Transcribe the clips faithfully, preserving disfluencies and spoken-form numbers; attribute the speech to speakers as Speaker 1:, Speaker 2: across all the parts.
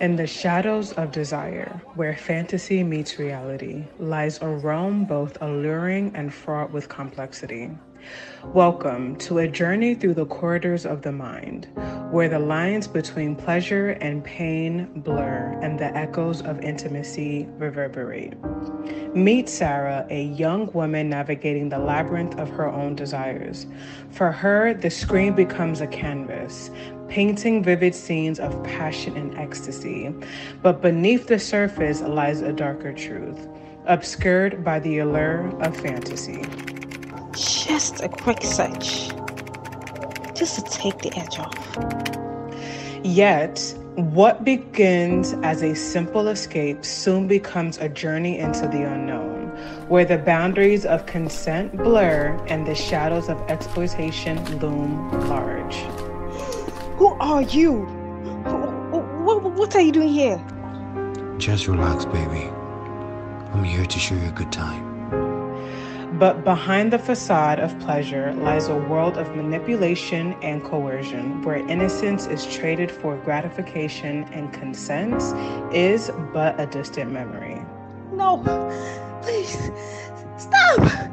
Speaker 1: In the shadows of desire, where fantasy meets reality, lies a realm both alluring and fraught with complexity. Welcome to a journey through the corridors of the mind, where the lines between pleasure and pain blur and the echoes of intimacy reverberate. Meet Sarah, a young woman navigating the labyrinth of her own desires. For her, the screen becomes a canvas, painting vivid scenes of passion and ecstasy. But beneath the surface lies a darker truth, obscured by the allure of fantasy.
Speaker 2: Just a quick search, just to take the edge off.
Speaker 1: Yet, what begins as a simple escape soon becomes a journey into the unknown, where the boundaries of consent blur and the shadows of exploitation loom large.
Speaker 2: Who are you? What, what are you doing here?
Speaker 3: Just relax, baby. I'm here to show you a good time.
Speaker 1: But behind the facade of pleasure lies a world of manipulation and coercion, where innocence is traded for gratification and consent is but a distant memory.
Speaker 2: No, please, stop!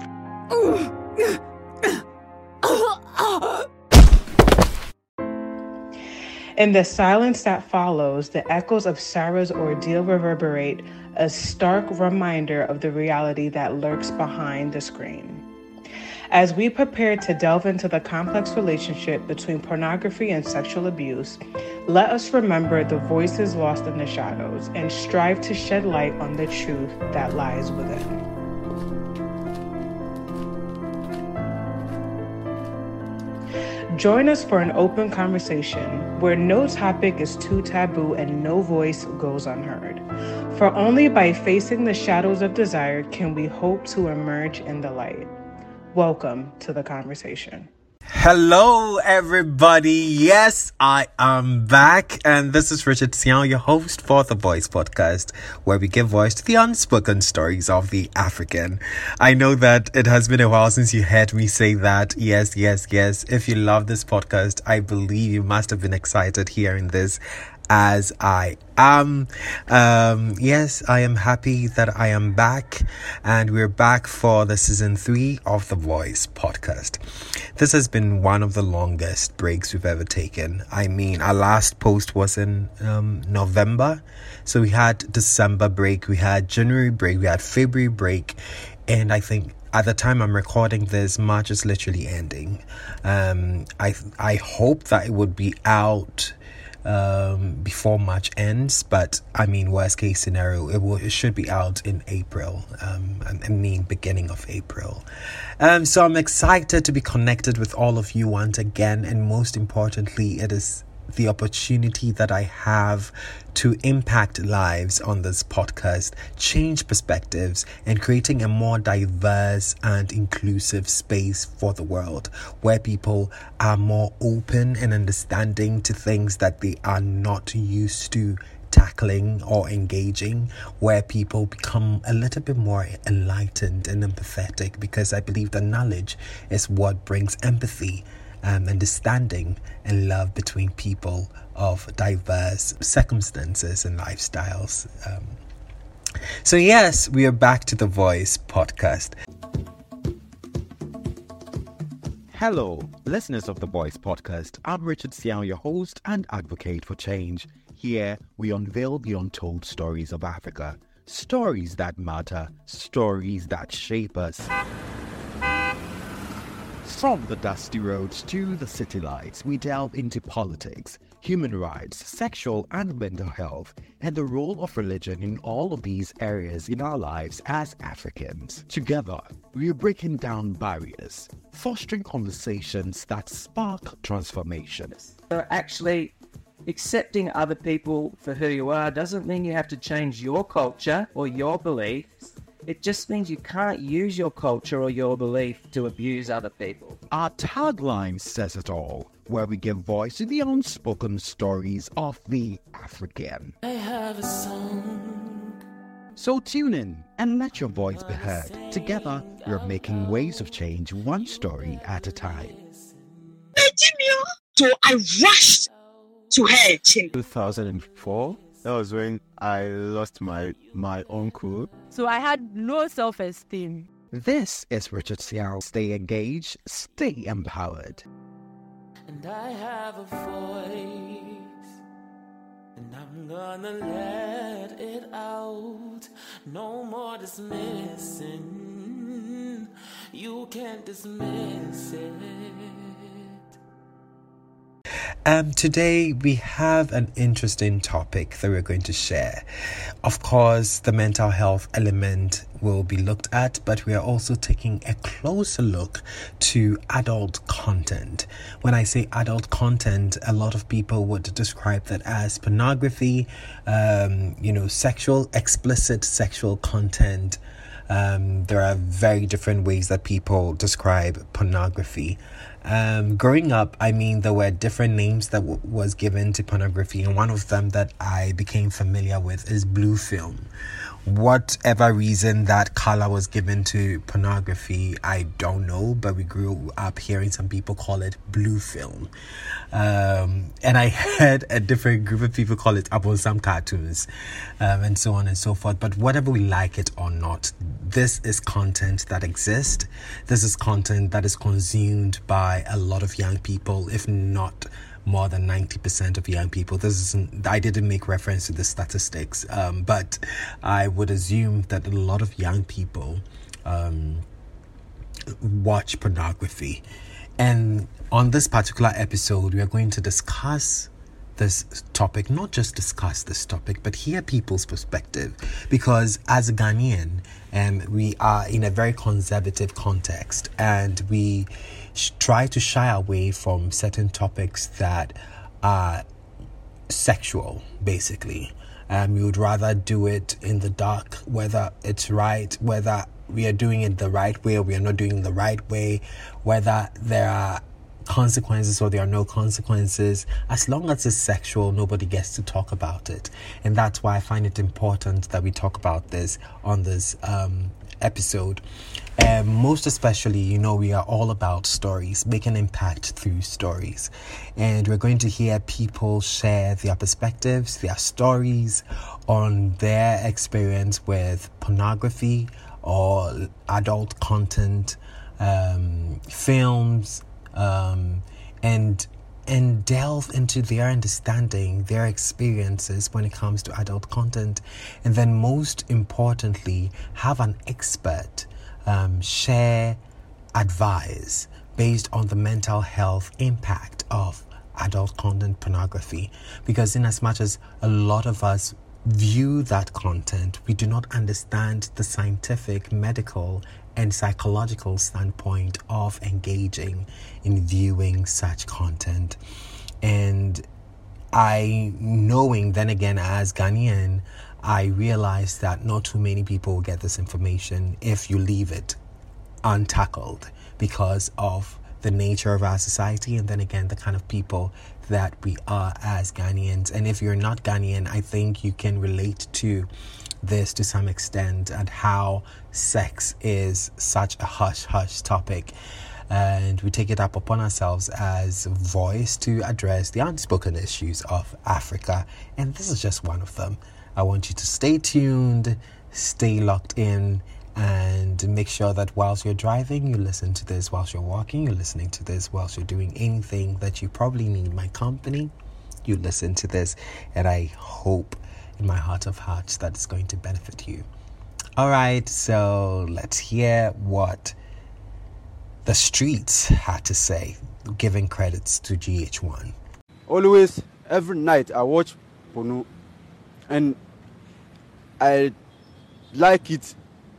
Speaker 1: In the silence that follows, the echoes of Sarah's ordeal reverberate, a stark reminder of the reality that lurks behind the screen. As we prepare to delve into the complex relationship between pornography and sexual abuse, let us remember the voices lost in the shadows and strive to shed light on the truth that lies within. Join us for an open conversation where no topic is too taboo and no voice goes unheard. For only by facing the shadows of desire can we hope to emerge in the light. Welcome to the conversation.
Speaker 3: Hello, everybody. Yes, I am back, and this is Richard Xiao, your host for The Voice Podcast, where we give voice to the unspoken stories of the African. I know that it has been a while since you heard me say that. Yes, yes, yes. If you love this podcast, I believe you must have been excited hearing this, as I am. Um, yes, I am happy that I am back, and we're back for the season three of The Voice Podcast. This has been one of the longest breaks we've ever taken. I mean, our last post was in um, November, so we had December break, we had January break, we had February break, and I think at the time I'm recording this, March is literally ending. Um, I I hope that it would be out um before March ends, but I mean, worst case scenario, it will it should be out in April. um I mean beginning of April. Um so I'm excited to be connected with all of you once again, and most importantly, it is the opportunity that I have to impact lives on this podcast, change perspectives, and creating a more diverse and inclusive space for the world, where people are more open and understanding to things that they are not used to tackling or engaging, where people become a little bit more enlightened and empathetic, because I believe that knowledge is what brings empathy, Um, understanding and love between people of diverse circumstances and lifestyles. Um, so yes, we are back to The Voice Podcast.
Speaker 4: Hello, listeners of The Voice Podcast. I'm Richard Xiao, your host and advocate for change. Here, we unveil the untold stories of Africa. Stories that matter, stories that shape us. From the dusty roads to the city lights, we delve into politics, human rights, sexual and mental health, and the role of religion in all of these areas in our lives as Africans. Together, we are breaking down barriers, fostering conversations that spark transformation.
Speaker 5: So actually, accepting other people for who you are doesn't mean you have to change your culture or your beliefs. It just means you can't use your culture or your belief to abuse other people.
Speaker 4: Our tagline says it all, where we give voice to the unspoken stories of the African.
Speaker 6: I have a song.
Speaker 4: So tune in and let your voice be heard. Together, we're making waves of change one story at a time.
Speaker 7: So I rushed to her.
Speaker 4: two thousand four,
Speaker 7: That was when I lost my my uncle.
Speaker 8: So I had low self-esteem.
Speaker 4: This is Richard Searle. Stay engaged, stay empowered.
Speaker 6: And I have a voice, and I'm gonna let it out. No more dismissing. You can't dismiss it.
Speaker 3: Um, today we have an interesting topic that we're going to share. Of course, the mental health element will be looked at, but we are also taking a closer look to adult content. When I say adult content, a lot of people would describe that as pornography, um, you know, sexual, explicit sexual content. Um, there are very different ways that people describe pornography. Um, growing up, I mean, there were different names that w- was given to pornography, and one of them that I became familiar with is blue film. Whatever reason that color was given to pornography, I don't know, but we grew up hearing some people call it blue film. Um, and I heard a different group of people call it Abonsam cartoons, um, and so on and so forth. But whatever we like it or not, this is content that exists. This is content that is consumed by a lot of young people, if not more than ninety percent of young people. This isn't, I didn't make reference to the statistics, um, but I would assume that a lot of young people um, watch pornography. And on this particular episode, we are going to discuss this topic, not just discuss this topic, but hear people's perspective. Because as a Ghanaian, um, we are in a very conservative context, and we sh- try to shy away from certain topics that are sexual, basically. Um, we would rather do it in the dark, whether it's right, whether we are doing it the right way or we are not doing it the right way, whether there are consequences or there are no consequences. As long as it's sexual, nobody gets to talk about it. And that's why I find it important that we talk about this on this um, episode. Um, most especially, you know, we are all about stories, making impact through stories. And we're going to hear people share their perspectives, their stories on their experience with pornography or adult content, um, films, um, and and delve into their understanding, their experiences when it comes to adult content. And then most importantly, have an expert um, share advice based on the mental health impact of adult content pornography. Because in as much as a lot of us view that content, we do not understand the scientific, medical, and psychological standpoint of engaging in viewing such content. And I, knowing then again as Ghanaian, I realized that not too many people will get this information if you leave it untackled, because of the nature of our society, and then again the kind of people that we are as Ghanaians. And if you're not Ghanaian, I think you can relate to this to some extent, and how sex is such a hush-hush topic. And we take it up upon ourselves as a voice to address the unspoken issues of Africa. And this is just one of them. I want you to stay tuned, stay locked in, and make sure that whilst you're driving, you listen to this. Whilst you're walking, you're listening to this. Whilst you're doing anything that you probably need my company, you listen to this. And I hope in my heart of hearts that it's going to benefit you. All right, so let's hear what the streets had to say, giving credits to G H one.
Speaker 9: Always, every night I watch porno, and I like it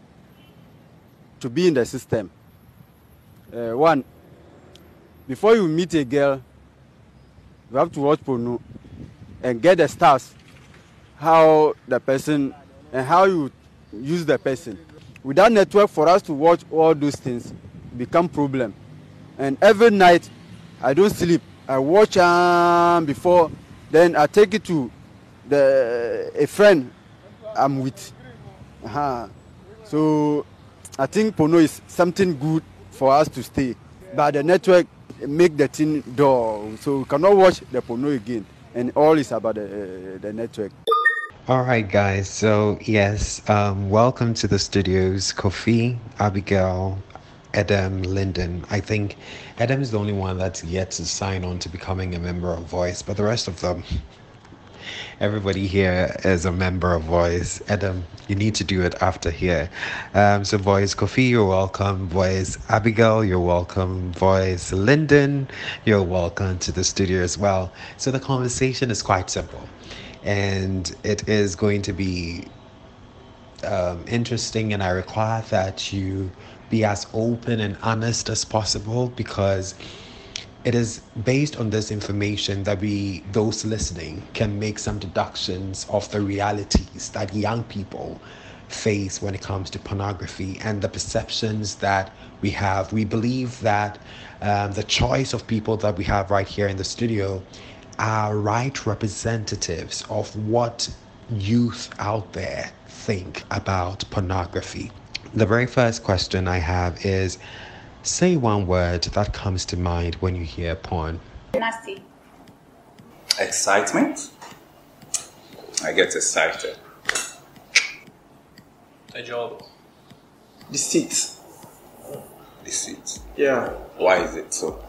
Speaker 9: to be in the system. Uh, one, before you meet a girl, you have to watch porno and get the stars, how the person and how you use the person. Without network, for us to watch all those things become problem. And every night I don't sleep. I watch um, before, then I take it to the a friend I'm with. Uh-huh. So I think porno is something good for us to stay. But the network make the thing dull, so we cannot watch the porno again. And all is about the, uh, the network.
Speaker 3: All right, guys. So, yes, um, welcome to the studios, Kofi, Abigail, Adam, Lyndon. I think Adam is the only one that's yet to sign on to becoming a member of Voice, but the rest of them, everybody here is a member of Voice. Adam, you need to do it after here. Um, so, Voice, Kofi, you're welcome. Voice, Abigail, you're welcome. Voice, Lyndon, you're welcome to the studio as well. So, the conversation is quite simple. And it is going to be um, interesting, and I require that you be as open and honest as possible, because it is based on this information that we, those listening, can make some deductions of the realities that young people face when it comes to pornography and the perceptions that we have. We believe that um, the choice of people that we have right here in the studio are right representatives of what youth out there think about pornography. The very first question I have is, say one word that comes to mind when you hear porn.
Speaker 10: Nasty.
Speaker 11: Excitement. I get excited.
Speaker 12: A job.
Speaker 11: Deceit. Deceit.
Speaker 12: Yeah.
Speaker 11: Why is it so?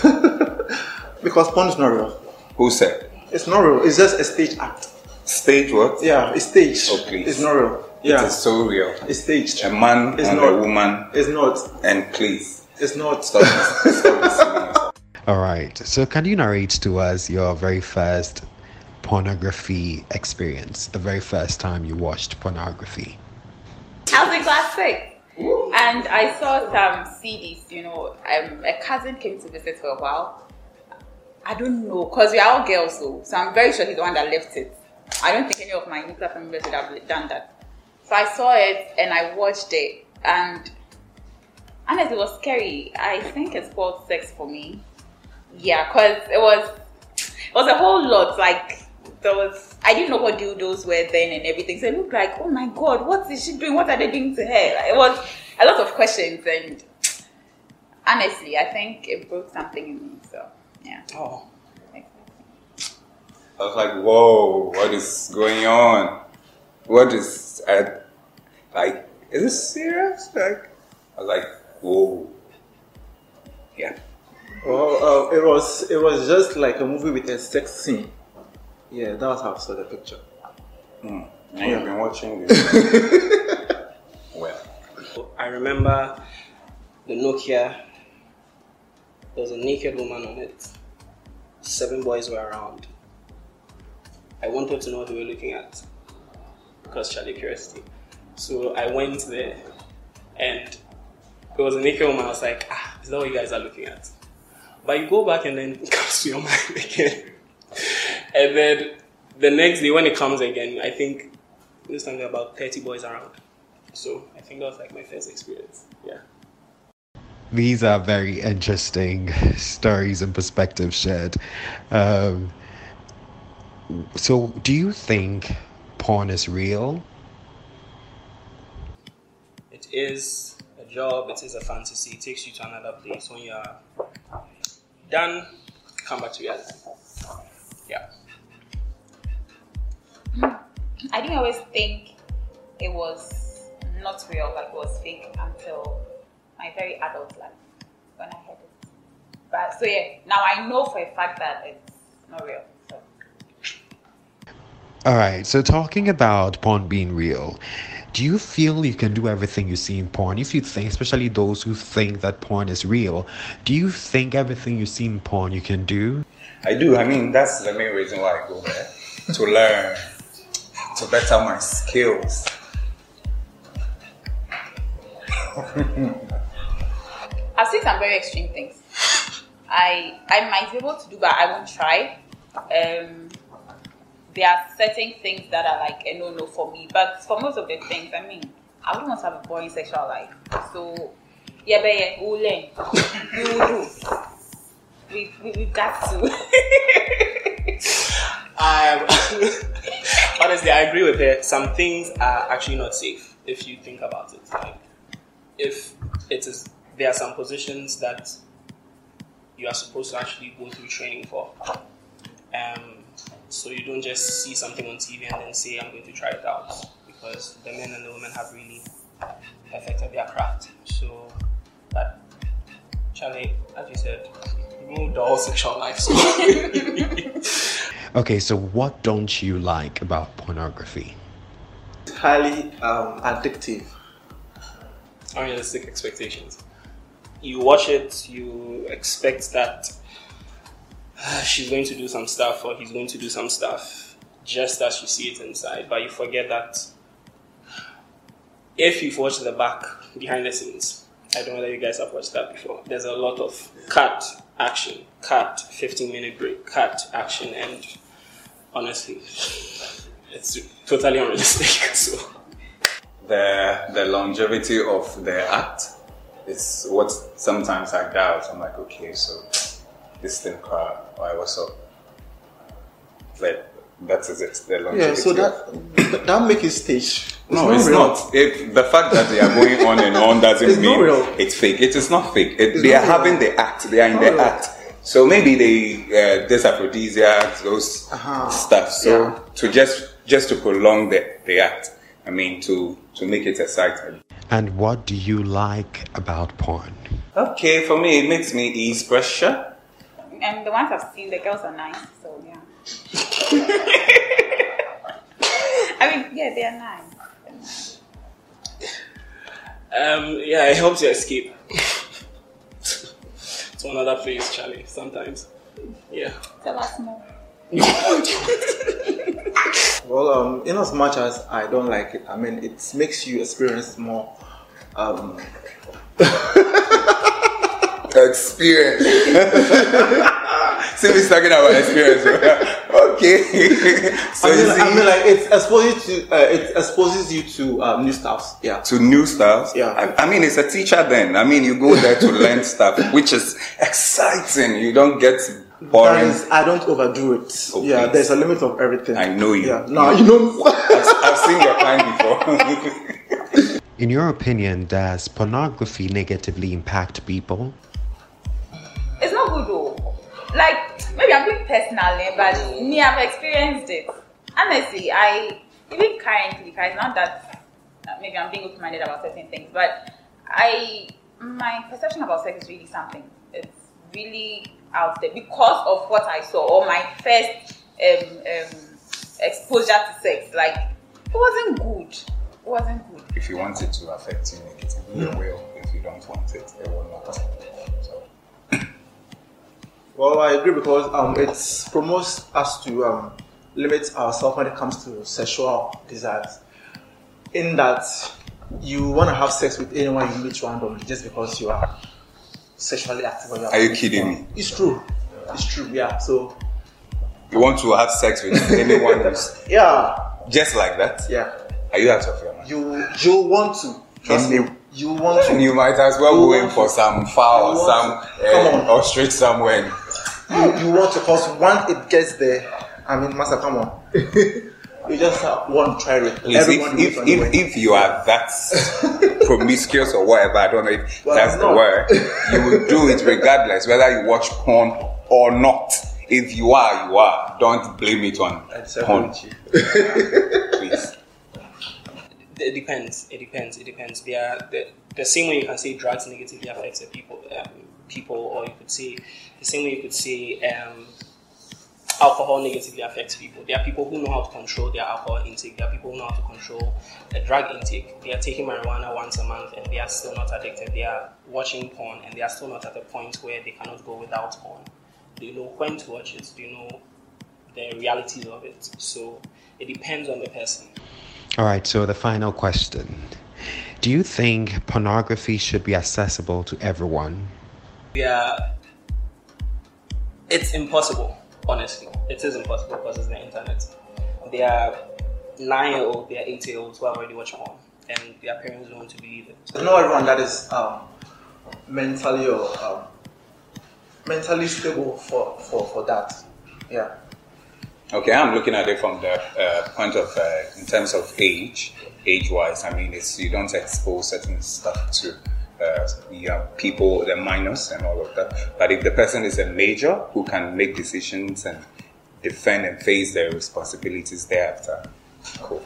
Speaker 12: Because porn is not real.
Speaker 11: Who said?
Speaker 12: It's not real. It's just a stage act.
Speaker 11: Stage what?
Speaker 12: Yeah, it's staged.
Speaker 11: Oh, please.
Speaker 12: It's not real. Yeah.
Speaker 11: It is so real.
Speaker 12: It's staged.
Speaker 11: A man
Speaker 12: it's
Speaker 11: and
Speaker 12: not.
Speaker 11: a woman.
Speaker 12: It's not.
Speaker 11: And please.
Speaker 12: It's not.
Speaker 11: Stop, stop deceiving yourself.
Speaker 3: All right. So can you narrate to us your very first pornography experience? The very first time you watched pornography?
Speaker 10: I was in class six. And I saw some C Ds, you know. Um, a cousin came to visit for a while. I don't know, because we are all girls, so, so I'm very sure he's the one that left it. I don't think any of my nuclear family members would have done that. So I saw it and I watched it, and honestly, it was scary. I think it's called sex for me. Yeah, because it was it was a whole lot. Like, there was, I didn't know what dildos were then and everything. So it looked like, oh my God, what is she doing? What are they doing to her? Like, it was a lot of questions, and honestly, I think it broke something in me. So. Yeah.
Speaker 12: Oh.
Speaker 11: I was like, whoa, what is going on? What is, uh, like, is this serious? Like, I was like, whoa. Yeah.
Speaker 12: Well, uh, it was it was just like a movie with a sex scene. Yeah, that was how I saw the picture.
Speaker 11: Mm. Now yeah. You've been watching this. Well.
Speaker 13: I remember the Nokia. There was a naked woman on it. Seven boys were around. I wanted to know what they were looking at because Charlie curiosity. So I went there and there was a naked woman. I was like, ah, is that what you guys are looking at? But you go back and then it comes to your mind again. And then the next day when it comes again, I think this time there were about thirty boys around. So I think that was like my first experience. Yeah.
Speaker 3: These are very interesting stories and perspectives shared. Um, so, do you think porn is real?
Speaker 13: It is a job, it is a fantasy. It takes you to another place. When you are done, come back to reality. Yeah.
Speaker 10: I didn't always think it was not real, like it was fake, until my very adult life when I heard it. But so yeah, now I know for a fact that it's not real. So.
Speaker 3: All right. So talking about porn being real, do you feel you can do everything you see in porn? If you think, especially those who think that porn is real, do you think everything you see in porn you can do?
Speaker 11: I do. I mean, that's the main reason why I go there, to learn, to better my skills.
Speaker 10: I've seen some very extreme things. I I might be able to do, but I won't try. Um, there are certain things that are like a no-no for me. But for most of the things, I mean, I wouldn't want to have a boring sexual life. So, yeah, but yeah, we'll learn. We will do. We, we, we've got to.
Speaker 13: um, honestly, I agree with her. Some things are actually not safe if you think about it. Like, if it is, there are some positions that you are supposed to actually go through training for. Um, So you don't just see something on T V and then say, I'm going to try it out. Because the men and the women have really perfected their craft. So, but, Charlie, as you said, no dull sexual life. So.
Speaker 4: Okay, so what don't you like about pornography?
Speaker 12: It's highly um, addictive.
Speaker 13: Unrealistic expectations. You watch it, you expect that uh, she's going to do some stuff or he's going to do some stuff just as you see it inside, but you forget that if you've watched the back, behind the scenes, I don't know whether you guys have watched that before, there's a lot of cut, action, cut, fifteen minute break, cut, action, and honestly, it's totally unrealistic. So.
Speaker 11: The the longevity of the act is what sometimes I doubt. I'm like, okay, so this thing crowd, why what's up? But that is it. The longevity.
Speaker 12: Yeah, so that that make it stage. It's
Speaker 11: no,
Speaker 12: not
Speaker 11: it's
Speaker 12: real.
Speaker 11: not. If the fact that they are going on and on doesn't
Speaker 12: It's
Speaker 11: mean
Speaker 12: not real.
Speaker 11: it's fake. It is not fake. It,
Speaker 12: It's
Speaker 11: they
Speaker 12: not
Speaker 11: are
Speaker 12: real.
Speaker 11: having the act. They are in
Speaker 12: It's
Speaker 11: the
Speaker 12: not real.
Speaker 11: act. So maybe they uh, this aphrodisiacs, those
Speaker 12: Uh-huh.
Speaker 11: stuff. So
Speaker 12: Yeah.
Speaker 11: to just just to prolong the, the act. I mean to to make it exciting.
Speaker 4: And what do you like about porn?
Speaker 11: Okay, for me it makes me ease pressure.
Speaker 10: And the ones I've seen, the girls are nice, so yeah. I mean, yeah, they are nice.
Speaker 13: Um, yeah, it helps you escape to another place, Charlie, sometimes. Yeah.
Speaker 10: Tell us more.
Speaker 12: Well, um, in as much as I don't like it, I mean, it makes you experience more. Um,
Speaker 11: Experience. So we're talking about experience. Okay. So
Speaker 12: I mean,
Speaker 11: you
Speaker 12: I
Speaker 11: see,
Speaker 12: mean, like it exposes you to uh, it exposes you to um, new stuff. Yeah.
Speaker 11: to new styles.
Speaker 12: Yeah.
Speaker 11: I, I mean, it's a teacher then. I mean, you go there to learn stuff, which is exciting. You don't get boring.
Speaker 12: Guys, I don't overdo it.
Speaker 11: Oh,
Speaker 12: yeah,
Speaker 11: please.
Speaker 12: there's a limit of everything.
Speaker 11: I know you.
Speaker 12: Yeah. No, you know.
Speaker 11: I've, I've seen your kind before.
Speaker 4: In your opinion, does pornography negatively impact people?
Speaker 10: It's not good though. Like, maybe I'm being personally, but me, I've experienced it. Honestly, I, even currently, it's not that uh, maybe I'm being open-minded about certain things, but I, my perception about sex is really something. It's really out there because of what I saw, or my first um, um, exposure to sex. Like, it wasn't good. It wasn't good.
Speaker 11: If you want it to affect you negatively, it will. If you don't want it, it will not. So.
Speaker 12: Well, I agree because um, it promotes us to um, limit ourselves when it comes to sexual desires. In that you want to have sex with anyone you meet randomly just because you are sexually active. Or you
Speaker 11: Are you kidding me?
Speaker 12: It's true. It's true. Yeah. So
Speaker 11: You want to have sex with anyone who's
Speaker 12: yeah,
Speaker 11: just like that?
Speaker 12: yeah.
Speaker 11: Are you out of your mind?
Speaker 12: You you want to trust me. You want to.
Speaker 11: And you might as well
Speaker 12: You
Speaker 11: go
Speaker 12: want
Speaker 11: in for
Speaker 12: to.
Speaker 11: some foul or
Speaker 12: You
Speaker 11: some
Speaker 12: want to. Come
Speaker 11: uh,
Speaker 12: on.
Speaker 11: ostrich somewhere.
Speaker 12: You, you want to, because once it gets there, I mean, Master, come on. You just uh, want to try it.
Speaker 11: Please,
Speaker 12: Everyone
Speaker 11: if,
Speaker 12: knows
Speaker 11: if,
Speaker 12: anyway.
Speaker 11: if, if you are that promiscuous or whatever, I don't know if
Speaker 12: Well,
Speaker 11: that's
Speaker 12: I'm
Speaker 11: the
Speaker 12: not.
Speaker 11: word, you will do it regardless, whether you watch porn or not. If you are, you are. Don't blame it on
Speaker 12: I disagree
Speaker 11: porn.
Speaker 12: with you.
Speaker 11: Please.
Speaker 13: It depends. It depends. It depends. They are the, the same way you can say drugs negatively affects the people, um, people, or you could say the same way you could say um, alcohol negatively affects people. There are people who know how to control their alcohol intake. There are people who know how to control the drug intake. They are taking marijuana once a month and they are still not addicted. They are watching porn and they are still not at a point where they cannot go without porn. They know when to watch it. They know the realities of it. So it depends on the person.
Speaker 4: All right, so the final question. Do you think pornography should be accessible to everyone?
Speaker 13: Yeah, it's impossible, honestly. It is impossible because it's the internet. There are nine-year-olds, there are eight-year-olds who already watch porn, and their parents don't want to believe it.
Speaker 12: It's not everyone that is um, mentally or um, mentally stable for, for, for that. Yeah.
Speaker 11: Okay, I'm looking at it from the uh, point of, uh, in terms of age, age-wise. I mean, it's you don't expose certain stuff to uh, yeah, people, the minors and all of that. But if the person is a major who can make decisions and defend and face their responsibilities thereafter. Cool.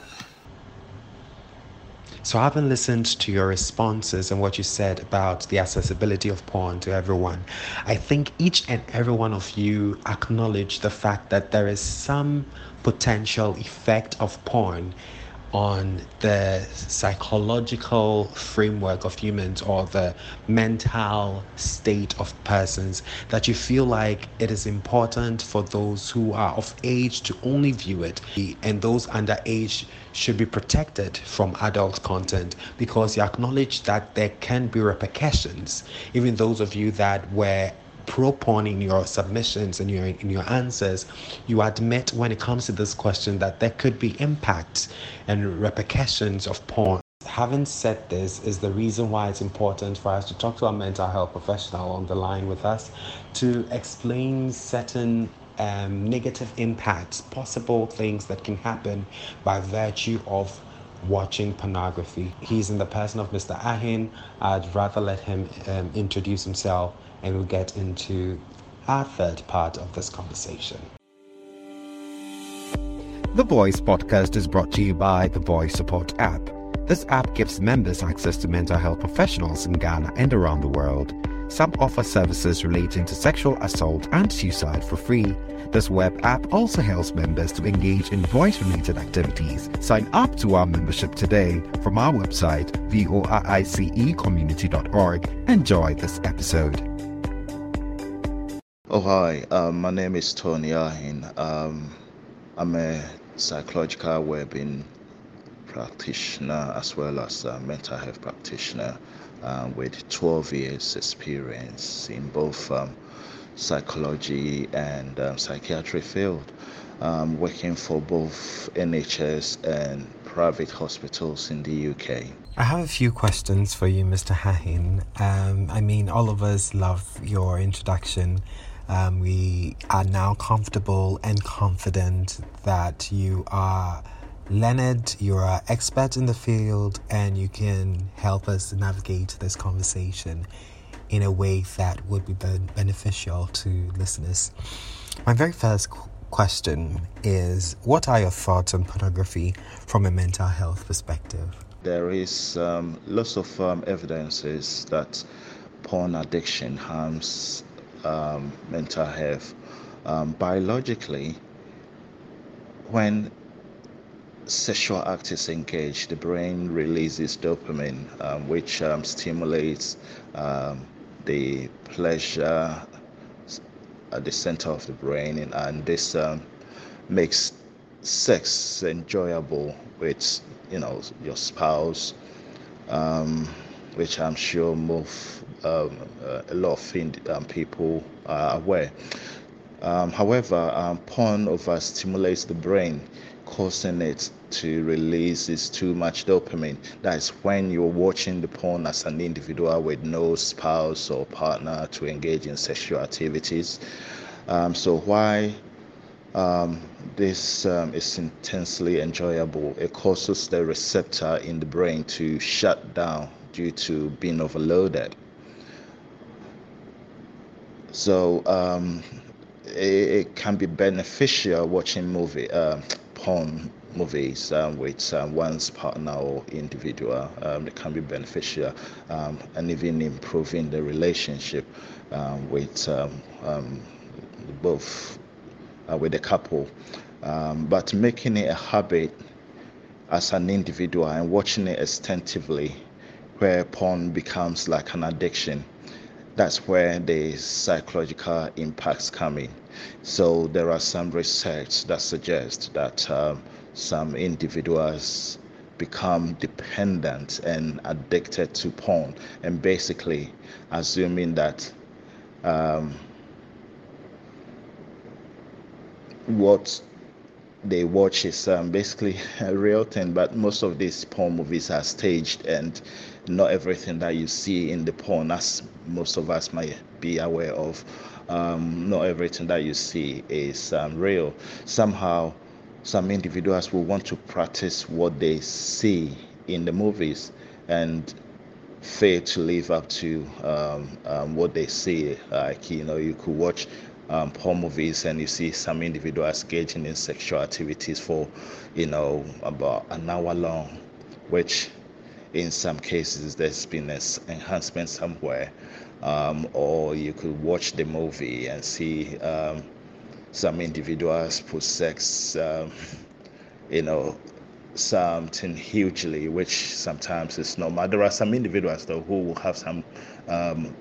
Speaker 3: So having listened to your responses and what you said about the accessibility of porn to everyone, I think each and every one of you acknowledge the fact that there is some potential effect of porn on the psychological framework of humans or the mental state of persons, that you feel like it is important for those who are of age to only view it, and those under age should be protected from adult content, because you acknowledge that there can be repercussions. Even those of you that were pro-porn in your submissions and your in your answers, you admit when it comes to this question that there could be impacts and repercussions of porn. Having said this is the reason why it's important for us to talk to a mental health professional on the line with us to explain certain um, negative impacts, possible things that can happen by virtue of watching pornography. He's in the person of Mister Ahin. I'd rather let him um, introduce himself, and we'll get into our third part of this conversation.
Speaker 4: The Voice podcast is brought to you by the Voice Support app. This app gives members access to mental health professionals in Ghana and around the world. Some offer services relating to sexual assault and suicide for free. This web app also helps members to engage in voice-related activities. Sign up to our membership today from our website, voice community dot org. Enjoy this episode.
Speaker 14: Oh, hi. Um, my name is Tony Ahin. Um, I'm a psychological well-being practitioner as well as a mental health practitioner uh, with twelve years experience in both um, psychology and um, psychiatry field, um, working for both N H S and private hospitals in the U K.
Speaker 3: I have a few questions for you, Mister Ahin. Um, I mean, all of us love your introduction. Um, we are now comfortable and confident that you are learned, you're an expert in the field, and you can help us navigate this conversation in a way that would be ben- beneficial to listeners. My very first qu- question is, what are your thoughts on pornography from a mental health perspective?
Speaker 14: There is um, lots of um, evidences that porn addiction harms um, mental health. Um, biologically, when sexual act is engaged, the brain releases dopamine, um, which um, stimulates um, the pleasure at the center of the brain, and, and this um, makes sex enjoyable with, you know, your spouse, um, which I'm sure most um, uh, a lot of ind- um, people are aware. Um, however, um, porn overstimulates the brain, causing it to release is too much dopamine. That's when you're watching the porn as an individual with no spouse or partner to engage in sexual activities. Um, so why um, this um, is intensely enjoyable? It causes the receptor in the brain to shut down due to being overloaded. So um, it, it can be beneficial watching movie uh, porn movies um, with um, one's partner or individual. Um, it can be beneficial um, and even improving the relationship um, with um, um, both uh, with the couple. Um, but making it a habit as an individual and watching it extensively, where porn becomes like an addiction, that's where the psychological impacts come in. So there are some research that suggests that um, some individuals become dependent and addicted to porn, and basically assuming that um, what they watch is um, basically a real thing. But most of these porn movies are staged, and not everything that you see in the porn, as most of us might be aware of, um, not everything that you see is um, real. Somehow, some individuals will want to practice what they see in the movies and fail to live up to um, um, what they see. Like, you know, you could watch um, porn movies, and you see some individuals engaging in sexual activities for, you know, about an hour long, which in some cases there's been an enhancement somewhere, um, or you could watch the movie and see um, some individuals put sex, um, you know, something hugely, which sometimes is normal. There are some individuals though who will have some um,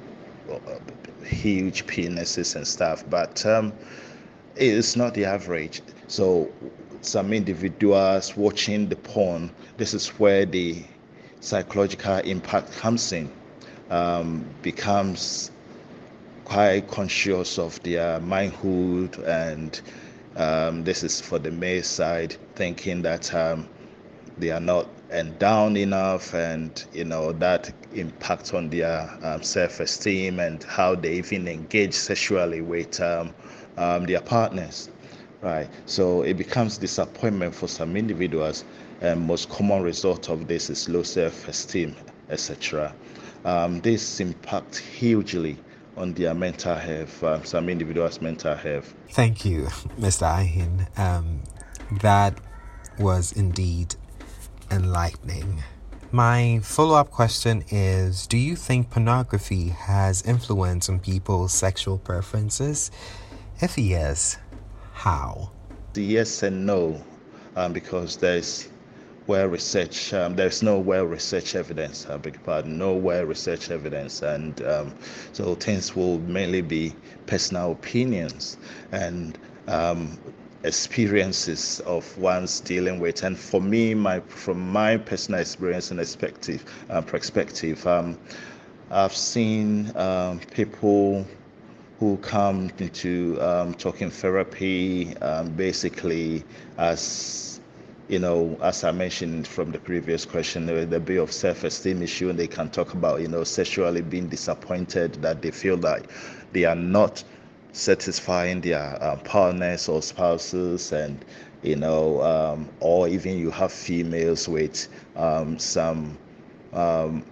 Speaker 14: huge penises and stuff, but um, it's not the average. So some individuals watching the porn, this is where the psychological impact comes in, um, becomes quite conscious of their manhood, and um, this is for the male side, thinking that um, they are not endowed enough, and you know that impacts on their um, self-esteem and how they even engage sexually with um, um, their partners, right? So it becomes disappointment for some individuals, and most common result of this is low self-esteem, et cetera. Um, this impacts hugely on their mental health, um, some individuals' mental health.
Speaker 3: Thank you, Mister Ahin. Um, that was indeed enlightening. My follow-up question is, do you think pornography has influence on people's sexual preferences? If yes, how?
Speaker 14: Yes and no, um, because there's well research, um, there's no well research evidence, I beg your pardon, no well research evidence, and um, so things will mainly be personal opinions and um, experiences of one's dealing with. And for me, my from my personal experience and perspective, uh, perspective, um, I've seen um, people who come into um, talking therapy um, basically as, you know, as I mentioned from the previous question, there will be of self-esteem issue, and they can talk about, you know, sexually being disappointed, that they feel that they are not satisfying their uh, partners or spouses, and, you know, um, or even you have females with um, some um,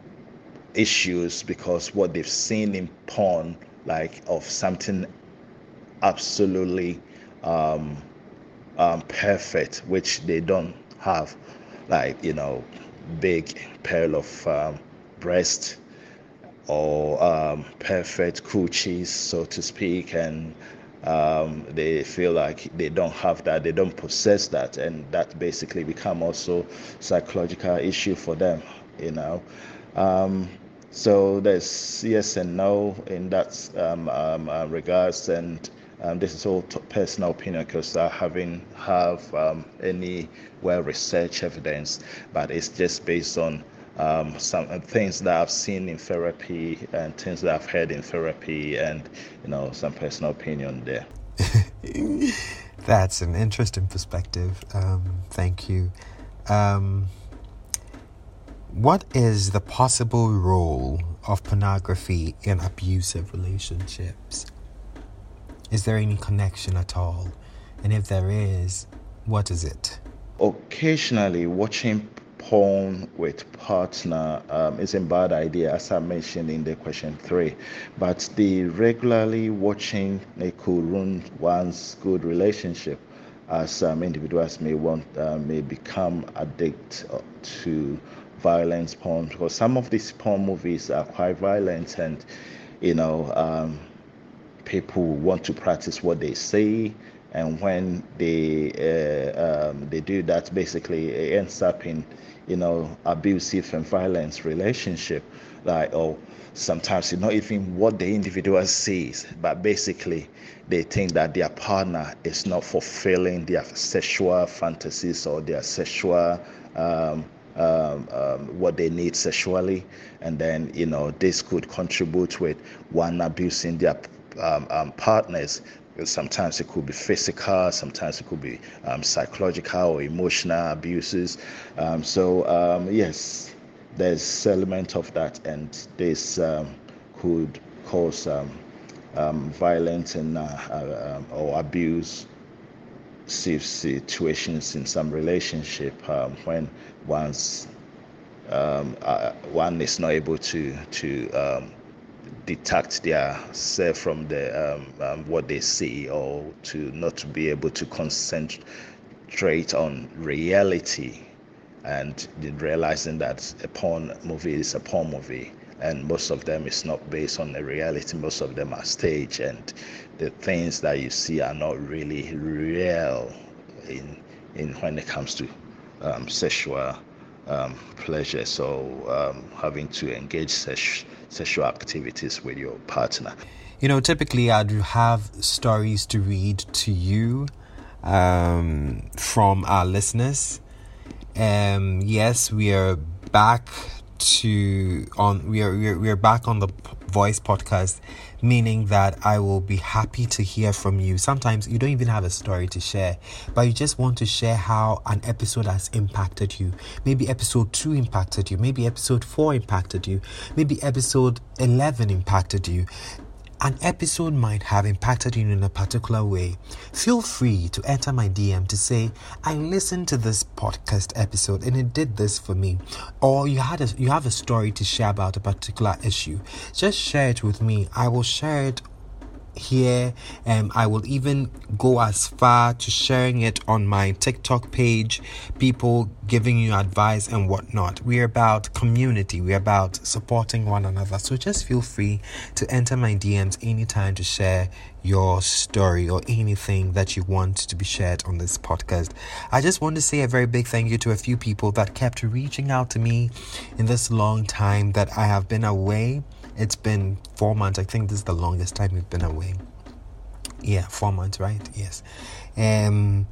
Speaker 14: issues because what they've seen in porn, like of something absolutely um, Um, perfect, which they don't have, like, you know, big pair of um, breast or um, perfect coochies, so to speak, and um, they feel like they don't have that, they don't possess that, and that basically become also psychological issue for them, you know. Um, so there's yes and no in that um, um, uh, regards, and Um, this is all t- personal opinion because I haven't have um, any well-researched evidence, but it's just based on um, some things that I've seen in therapy and things that I've heard in therapy, and you know, some personal opinion there.
Speaker 3: That's an interesting perspective. Um, thank you. Um, what is the possible role of pornography in abusive relationships? Is there any connection at all? And if there is, what is it?
Speaker 14: Occasionally, watching porn with partner um, is a bad idea, as I mentioned in the question three. But the regularly watching, it could ruin one's good relationship, as um, individuals may want, uh, may become addicted to violence porn, because some of these porn movies are quite violent, and you know. Um, people want to practice what they say, and when they uh, um, they do that, basically it ends up in, you know, abusive and violent relationship, like, or sometimes it's not even what the individual sees, but basically they think that their partner is not fulfilling their sexual fantasies or their sexual um, Um, um, what they need sexually, and then, you know, this could contribute with one abusing their um, um, partners. Sometimes it could be physical, sometimes it could be um, psychological or emotional abuses. Um, so um, yes, there's element of that, and this um, could cause um, um, violence and uh, uh, um, or abuse situations in some relationship um, when one's um, uh, one is not able to to um, detach their self from the um, um, what they see, or to not to be able to concentrate on reality, and realizing that a porn movie is a porn movie, and most of them is not based on the reality. Most of them are staged, and the things that you see are not really real in in when it comes to um, sexual um, pleasure. So um, having to engage sex, sexual activities with your partner.
Speaker 3: You know, typically I'd have stories to read to you um, from our listeners. Um, yes, we are back to on we are we are, we are back on the Voice podcast, meaning that I will be happy to hear from you. Sometimes you don't even have a story to share, but you just want to share how an episode has impacted you. Maybe episode two impacted you, maybe episode four impacted you, maybe episode eleven impacted you. An episode might have impacted you in a particular way. Feel free to enter my D M to say, I listened to this podcast episode and it did this for me. Or you had a, you have a story to share about a particular issue. Just share it with me. I will share it here, and I will even go as far to sharing it on my TikTok page, people giving you advice and whatnot. We're about community, we're about supporting one another. So just feel free to enter my D Ms anytime to share your story or anything that you want to be shared on this podcast. I just want to say a very big thank you to a few people that kept reaching out to me in this long time that I have been away. It's been four months. I think this is the longest time we've been away. Yeah, four months, right? Yes. Um,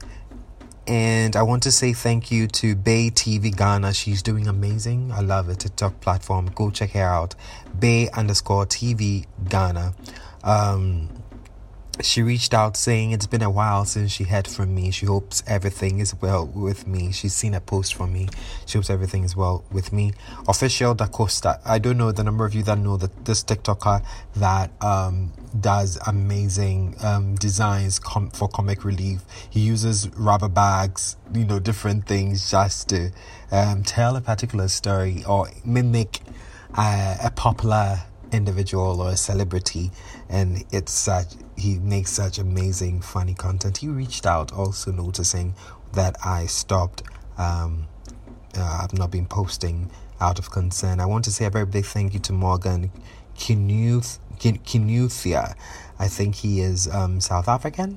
Speaker 3: and I want to say thank you to Bay T V Ghana. She's doing amazing. I love it. TikTok platform. Go check her out. Bay underscore T V Ghana. Um, She reached out saying it's been a while since she heard from me. She hopes everything is well with me. She's seen a post from me. She hopes everything is well with me. Official Da Costa. I don't know the number of you that know that this TikToker that um, does amazing um, designs com- for comic relief. He uses rubber bags, you know, different things just to um, tell a particular story or mimic uh, a popular individual or a celebrity, and it's such he makes such amazing funny content. He reached out also noticing that I stopped um uh, I've not been posting out of concern. I want to say a very big thank you to Morgan Kinuth, Kin- Kinuthia. I think he is um South African.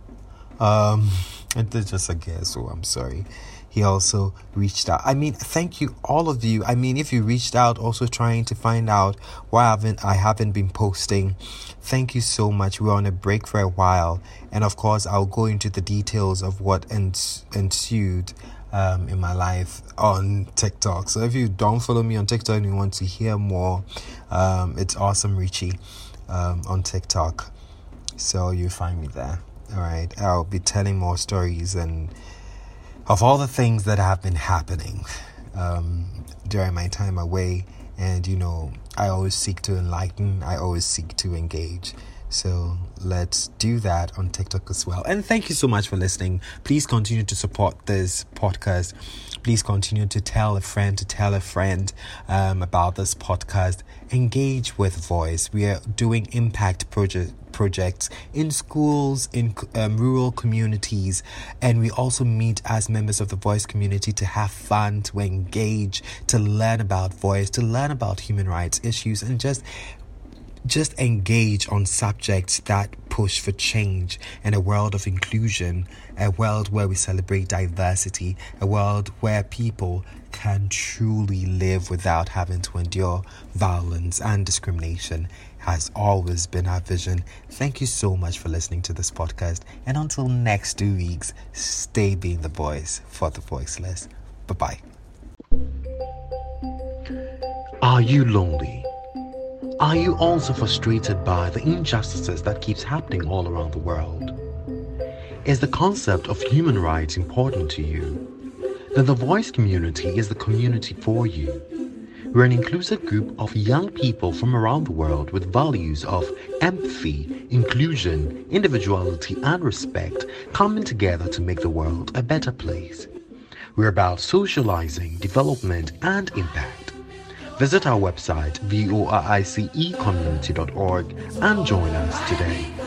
Speaker 3: um it's just a guess, so I'm sorry. He also reached out. I mean, thank you, all of you. I mean, if you reached out also trying to find out why I haven't, I haven't been posting, thank you so much. We were on a break for a while. And of course, I'll go into the details of what ens- ensued um, in my life on TikTok. So if you don't follow me on TikTok and you want to hear more, um, it's Awesome Richie um, on TikTok. So you find me there. All right. I'll be telling more stories and of all the things that have been happening um, during my time away. And, you know, I always seek to enlighten. I always seek to engage. So let's do that on TikTok as well. And thank you so much for listening. Please continue to support this podcast. Please continue to tell a friend, to tell a friend um, about this podcast. Engage with Voice. We are doing impact project projects in schools, in um, rural communities, and we also meet as members of the Voice community to have fun, to engage, to learn about Voice, to learn about human rights issues, and just just engage on subjects that push for change in a world of inclusion, a world where we celebrate diversity, a world where people can truly live without having to endure violence and discrimination. Has always been our vision. Thank you so much for listening to this podcast. And until next two weeks, stay being the voice for the voiceless. Bye-bye.
Speaker 15: Are you lonely? Are you also frustrated by the injustices that keeps happening all around the world? Is the concept of human rights important to you? Then the Voice community is the community for you. We're an inclusive group of young people from around the world with values of empathy, inclusion, individuality, and respect coming together to make the world a better place. We're about socializing, development, and impact. Visit our website voice community dot org and join us today.